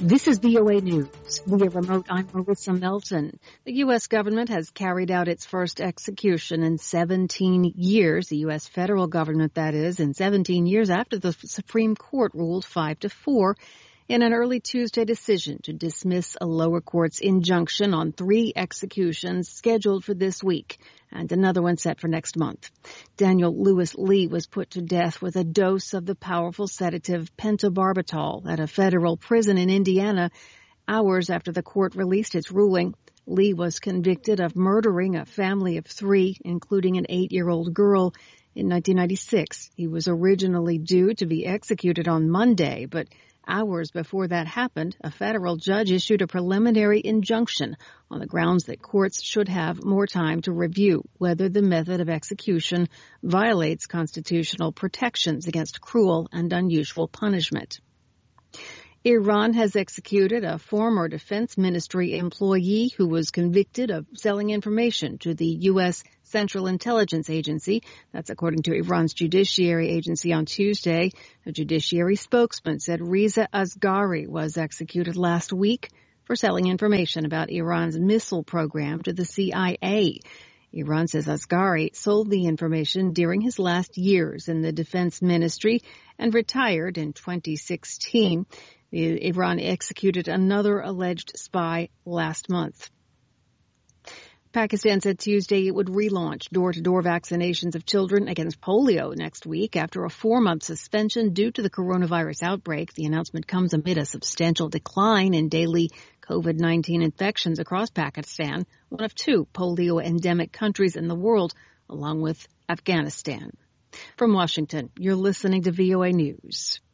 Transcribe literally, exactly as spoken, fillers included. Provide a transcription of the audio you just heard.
This is V O A News. Via remote, I'm Marissa Melton. The U S government has carried out its first execution in seventeen years, the U S federal government, that is, in seventeen years after the Supreme Court ruled five to four in an early Tuesday decision to dismiss a lower court's injunction on three executions scheduled for this week and another one set for next month. Daniel Lewis Lee was put to death with a dose of the powerful sedative pentobarbital at a federal prison in Indiana hours after the court released its ruling. Lee was convicted of murdering a family of three, including an eight-year-old girl, in nineteen ninety-six. He was originally due to be executed on Monday, but hours before that happened, a federal judge issued a preliminary injunction on the grounds that courts should have more time to review whether the method of execution violates constitutional protections against cruel and unusual punishment. Iran has executed a former Defense Ministry employee who was convicted of selling information to the U S Central Intelligence Agency. That's according to Iran's judiciary agency on Tuesday. A judiciary spokesman said Reza Asghari was executed last week for selling information about Iran's missile program to the C I A. Iran says Asghari sold the information during his last years in the Defense Ministry and retired in twenty sixteen. Iran executed another alleged spy last month. Pakistan said Tuesday it would relaunch door-to-door vaccinations of children against polio next week after a four-month suspension due to the coronavirus outbreak. The announcement comes amid a substantial decline in daily COVID nineteen infections across Pakistan, one of two polio-endemic countries in the world, along with Afghanistan. From Washington, you're listening to V O A News.